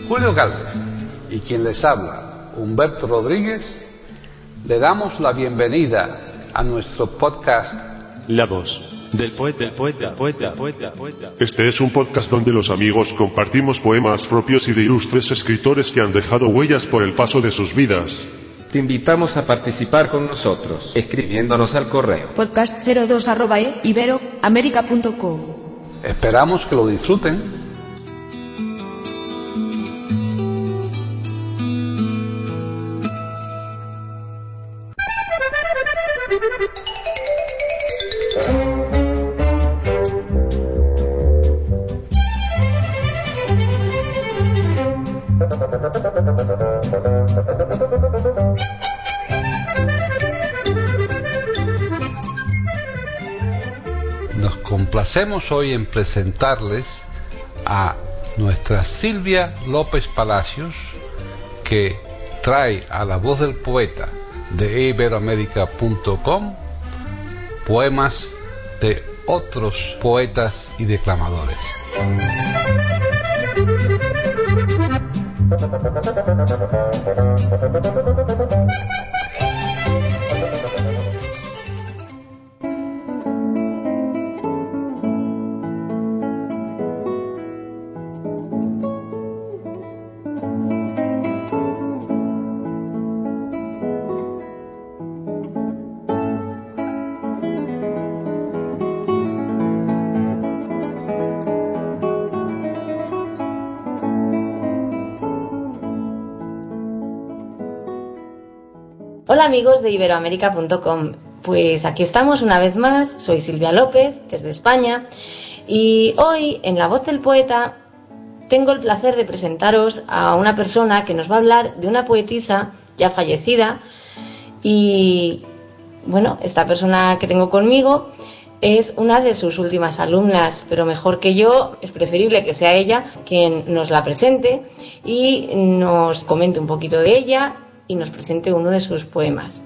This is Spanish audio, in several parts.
Julio Galvez y quien les habla, Humberto Rodríguez, le damos la bienvenida a nuestro podcast La voz del poeta. Este es un podcast donde los amigos compartimos poemas propios y de ilustres escritores que han dejado huellas por el paso de sus vidas. Te invitamos a participar con nosotros, escribiéndonos al correo podcast02@iberoamerica.com. Esperamos que lo disfruten. Nos complacemos hoy en presentarles a nuestra Silvia López Palacios, que trae a La Voz del Poeta de iberoamerica.com poemas de otros poetas y declamadores. Hola amigos de iberoamerica.com, pues aquí estamos una vez más, soy Silvia López desde España y hoy en La Voz del Poeta tengo el placer de presentaros a una persona que nos va a hablar de una poetisa ya fallecida y bueno, esta persona que tengo conmigo es una de sus últimas alumnas, pero mejor que yo, es preferible que sea ella quien nos la presente y nos comente un poquito de ella y nos presente uno de sus poemas.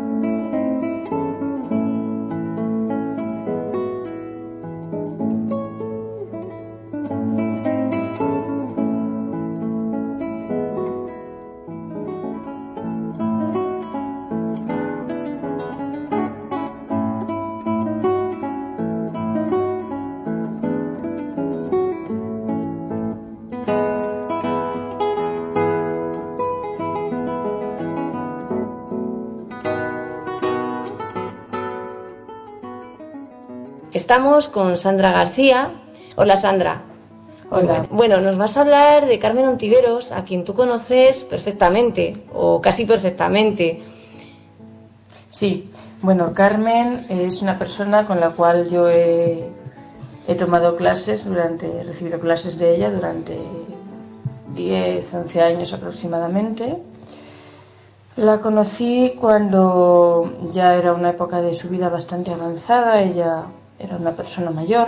Estamos con Sandra García. Hola Sandra. Hola. Bueno, nos vas a hablar de Carmen Ontiveros, a quien tú conoces perfectamente, o casi perfectamente. Sí, bueno, Carmen es una persona con la cual yo he tomado clases he recibido clases de ella durante 10, 11 años aproximadamente. La conocí cuando ya era una época de su vida bastante avanzada, ella era una persona mayor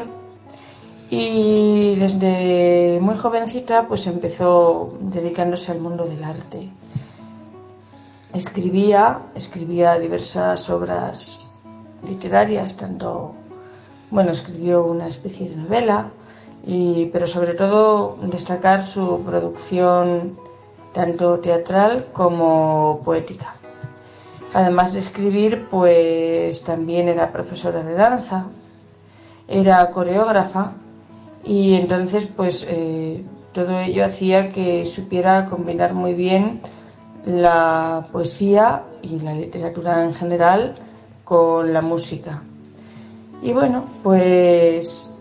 y desde muy jovencita pues empezó dedicándose al mundo del arte. Escribía diversas obras literarias, escribió una especie de novela, pero sobre todo destacar su producción tanto teatral como poética. Además de escribir, pues también era profesora de danza, era coreógrafa y entonces pues todo ello hacía que supiera combinar muy bien la poesía y la literatura en general con la música. Y bueno, pues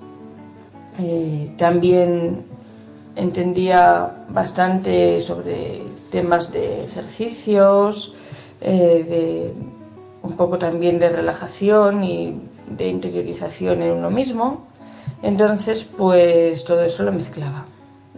también entendía bastante sobre temas de ejercicios, de un poco también de relajación y de interiorización en uno mismo. Entonces pues todo eso lo mezclaba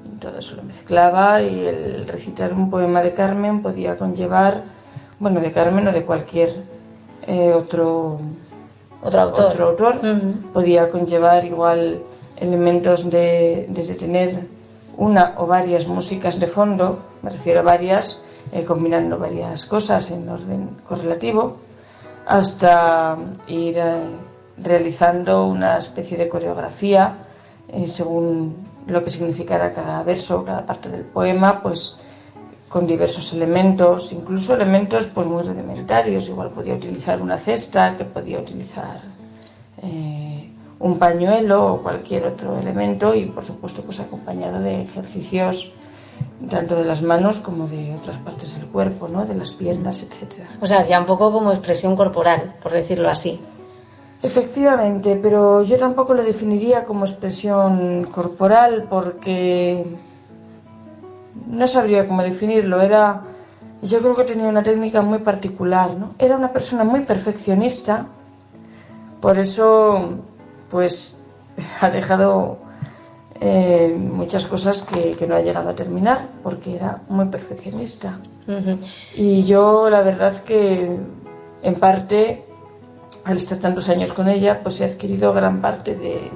y el recitar un poema de Carmen podía conllevar, de Carmen o de cualquier otro autor, podía conllevar igual elementos desde tener una o varias músicas de fondo, me refiero a varias, combinando varias cosas en orden correlativo, hasta ir realizando una especie de coreografía según lo que significara cada verso, cada parte del poema, pues con diversos elementos, incluso elementos pues muy rudimentarios. Igual podía utilizar una cesta, que podía utilizar un pañuelo o cualquier otro elemento, y por supuesto pues acompañado de ejercicios tanto de las manos como de otras partes del cuerpo, ¿no? De las piernas, etcétera. O sea, hacía un poco como expresión corporal, por decirlo así. Efectivamente, pero yo tampoco lo definiría como expresión corporal, porque no sabría cómo definirlo. Yo creo que tenía una técnica muy particular, ¿no? Era una persona muy perfeccionista, por eso pues ha dejado muchas cosas que no ha llegado a terminar, porque era muy perfeccionista. Uh-huh. Y yo la verdad que en parte, al estar tantos años con ella, pues he adquirido gran parte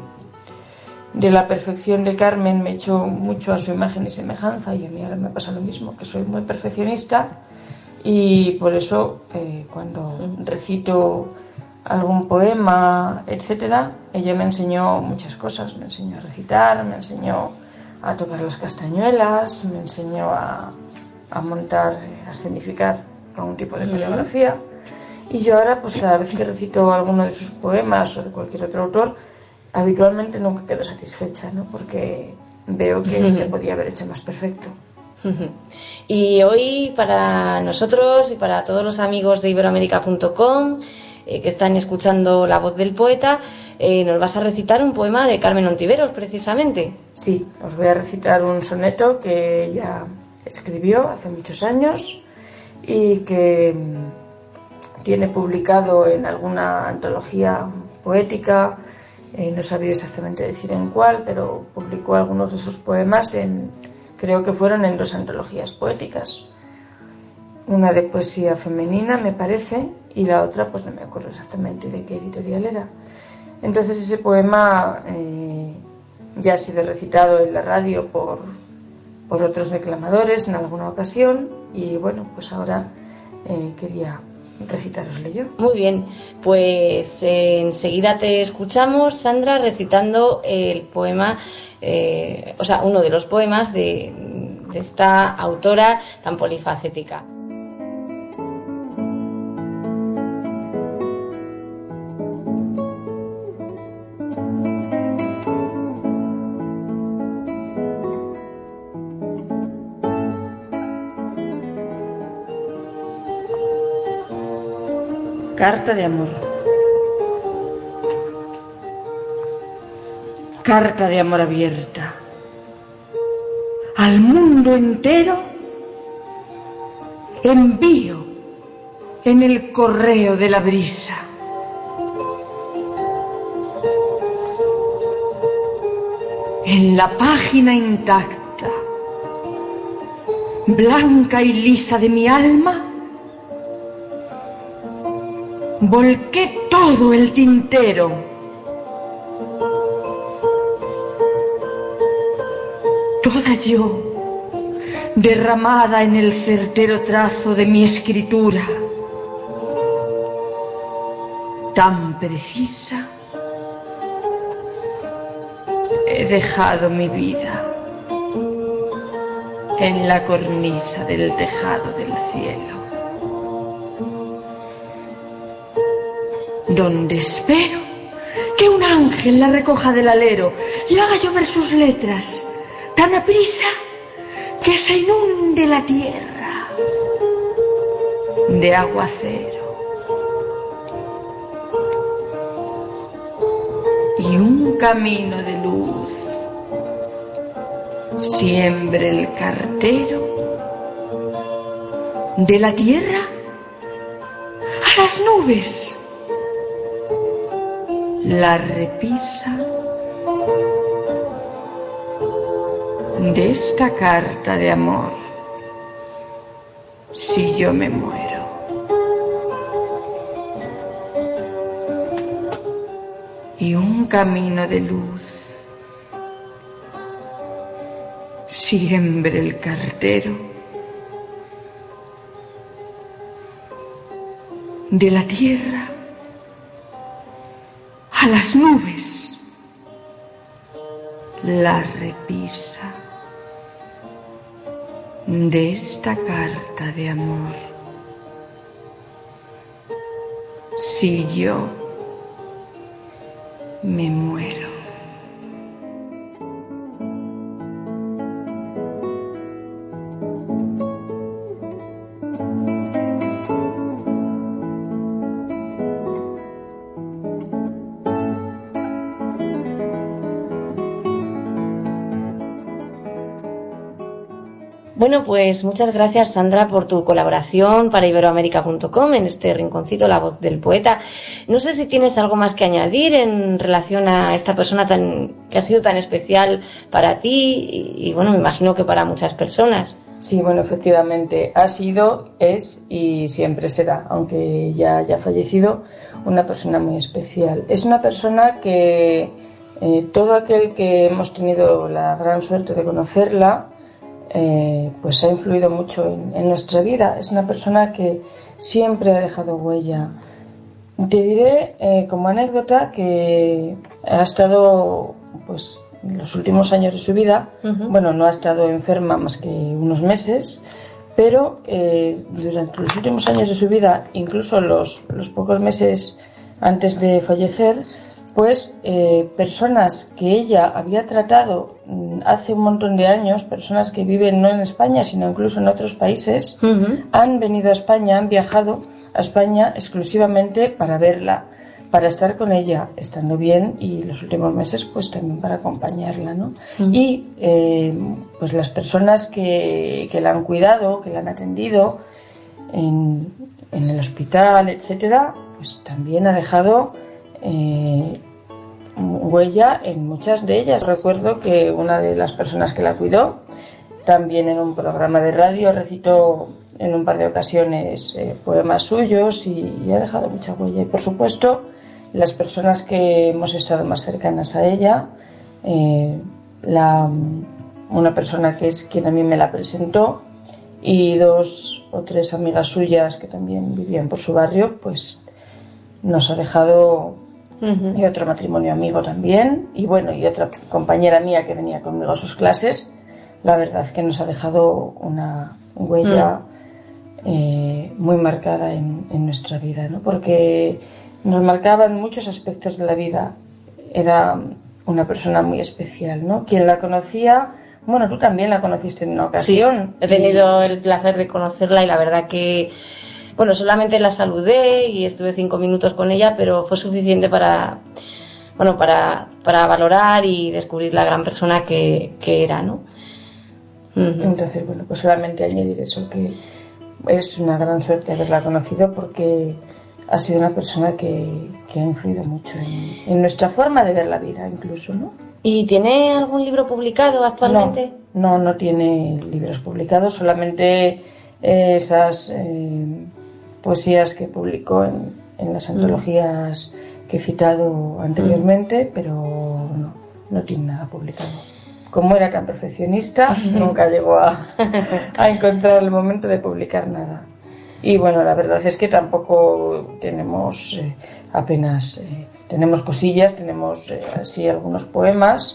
de la perfección de Carmen. Me he hecho mucho a su imagen y semejanza, y a mí ahora me pasa lo mismo, que soy muy perfeccionista, y por eso cuando recito algún poema, etcétera, ella me enseñó muchas cosas. Me enseñó a recitar, me enseñó a tocar las castañuelas, me enseñó a montar, a escenificar algún tipo de coreografía. Y yo ahora, pues cada vez que recito alguno de sus poemas o de cualquier otro autor, habitualmente nunca quedo satisfecha, ¿no? Porque veo que se podía haber hecho más perfecto. Y hoy, para nosotros y para todos los amigos de iberoamerica.com que están escuchando La Voz del Poeta, nos vas a recitar un poema de Carmen Ontiveros, precisamente. Sí, os voy a recitar un soneto que ella escribió hace muchos años y que tiene publicado en alguna antología poética, no sabría exactamente decir en cuál, pero publicó algunos de sus poemas creo que fueron en 2 antologías poéticas. Una de poesía femenina, me parece, y la otra pues no me acuerdo exactamente de qué editorial era. Entonces ese poema ya ha sido recitado en la radio por otros declamadores en alguna ocasión, y bueno, pues ahora quería recitároslo yo. Muy bien, pues enseguida te escuchamos, Sandra, recitando el poema, uno de los poemas de esta autora tan polifacética. Carta de amor. Carta de amor abierta al mundo entero. Envío en el correo de la brisa. En la página intacta, blanca y lisa de mi alma, volqué todo el tintero. Toda yo, derramada en el certero trazo de mi escritura, tan precisa, he dejado mi vida en la cornisa del tejado del cielo, donde espero que un ángel la recoja del alero y haga llover sus letras tan aprisa que se inunde la tierra de aguacero. Y un camino de luz siembre el cartero de la tierra a las nubes. La repisa de esta carta de amor, si yo me muero. Y un camino de luz siembre el cartero de la tierra a las nubes. la repisa de esta carta de amor. Si yo me muero. Bueno, pues muchas gracias, Sandra, por tu colaboración para iberoamerica.com en este rinconcito, La Voz del Poeta. No sé si tienes algo más que añadir en relación a esta persona que ha sido tan especial para ti y bueno, me imagino que para muchas personas. Sí, bueno, efectivamente, ha sido, es y siempre será, aunque ya haya fallecido, una persona muy especial. Es una persona que todo aquel que hemos tenido la gran suerte de conocerla, pues ha influido mucho en nuestra vida. Es una persona que siempre ha dejado huella. Te diré como anécdota que ha estado pues los últimos años de su vida, bueno, no ha estado enferma más que unos meses, pero durante los últimos años de su vida, incluso los pocos meses antes de fallecer, pues personas que ella había tratado hace un montón de años, personas que viven no en España sino incluso en otros países, han venido a España, han viajado a España exclusivamente para verla, para estar con ella estando bien y los últimos meses pues también para acompañarla, ¿no? Y pues las personas que la han cuidado, que la han atendido en el hospital, etcétera, pues también ha dejado huella en muchas de ellas. Recuerdo que una de las personas que la cuidó también en un programa de radio recitó en un par de ocasiones poemas suyos y ha dejado mucha huella. Y por supuesto las personas que hemos estado más cercanas a ella, una persona que es quien a mí me la presentó y 2 o 3 amigas suyas que también vivían por su barrio, pues nos ha dejado, y otro matrimonio amigo también, y bueno, y otra compañera mía que venía conmigo a sus clases. La verdad es que nos ha dejado una huella muy marcada en nuestra vida, ¿no? Porque nos marcaba en muchos aspectos de la vida. Era una persona muy especial, ¿no? Quien la conocía, bueno, tú también la conociste en una ocasión. Sí, he tenido el placer de conocerla y la verdad que, bueno, solamente la saludé y estuve 5 minutos con ella, pero fue suficiente para valorar y descubrir la gran persona que era, ¿no? Entonces, bueno, pues solamente añadir eso, que es una gran suerte haberla conocido porque ha sido una persona que ha influido mucho en nuestra forma de ver la vida, incluso, ¿no? ¿Y tiene algún libro publicado actualmente? No tiene libros publicados, solamente esas poesías que publicó en las antologías que he citado anteriormente, pero no tiene nada publicado. Como era tan perfeccionista, nunca llegó a encontrar el momento de publicar nada. Y bueno, la verdad es que tampoco tenemos apenas... tenemos cosillas, tenemos así algunos poemas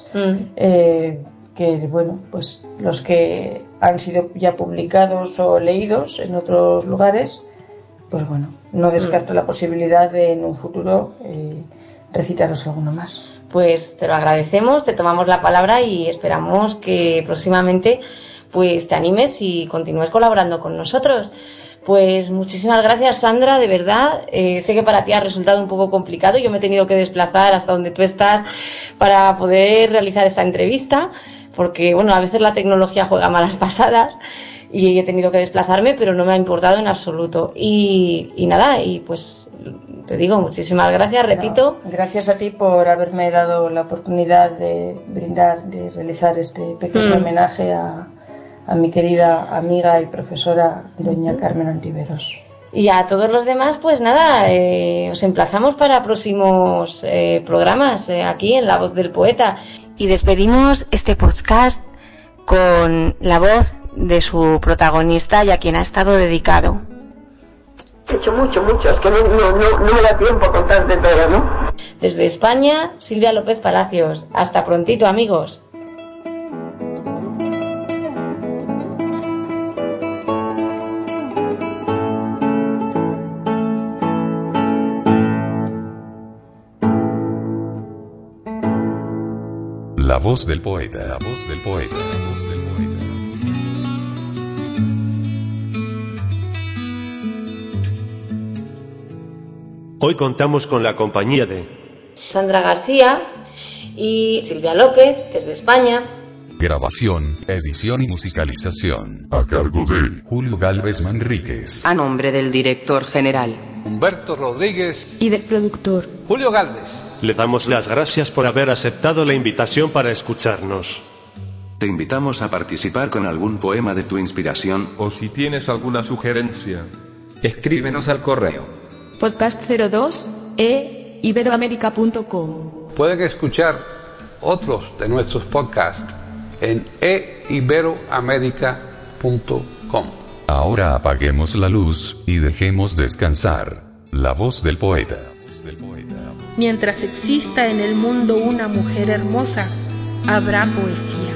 que, bueno, pues los que han sido ya publicados o leídos en otros lugares, pues bueno, no descarto la posibilidad de en un futuro recitaros alguno más. Pues te lo agradecemos, te tomamos la palabra y esperamos que próximamente pues te animes y continúes colaborando con nosotros. Pues muchísimas gracias, Sandra, de verdad. Sé que para ti ha resultado un poco complicado. Yo me he tenido que desplazar hasta donde tú estás para poder realizar esta entrevista, porque bueno, a veces la tecnología juega malas pasadas y he tenido que desplazarme, pero no me ha importado en absoluto. Y nada, y pues te digo muchísimas gracias, repito. Gracias a ti por haberme dado la oportunidad de realizar este pequeño homenaje a mi querida amiga y profesora doña Carmen Ontiveros. Y a todos los demás, pues nada, os emplazamos para próximos programas aquí en La Voz del Poeta. Y despedimos este podcast con la voz de su protagonista y a quien ha estado dedicado. He hecho mucho, es que no me da tiempo a contarte todo, ¿no? Desde España, Silvia López Palacios. Hasta prontito, amigos. La voz del poeta, la voz del poeta, la voz del poeta. Hoy contamos con la compañía de Sandra García y Silvia López, desde España. Grabación, edición y musicalización a cargo de Julio Galvez Manríquez. A nombre del director general Humberto Rodríguez y del productor Julio Galvez. Le damos las gracias por haber aceptado la invitación para escucharnos. Te invitamos a participar con algún poema de tu inspiración. O si tienes alguna sugerencia, escríbenos al correo podcast02@iberoamerica.com. Pueden escuchar otros de nuestros podcasts en iberoamerica.com. Ahora apaguemos la luz y dejemos descansar la voz del poeta. Mientras exista en el mundo una mujer hermosa, habrá poesía.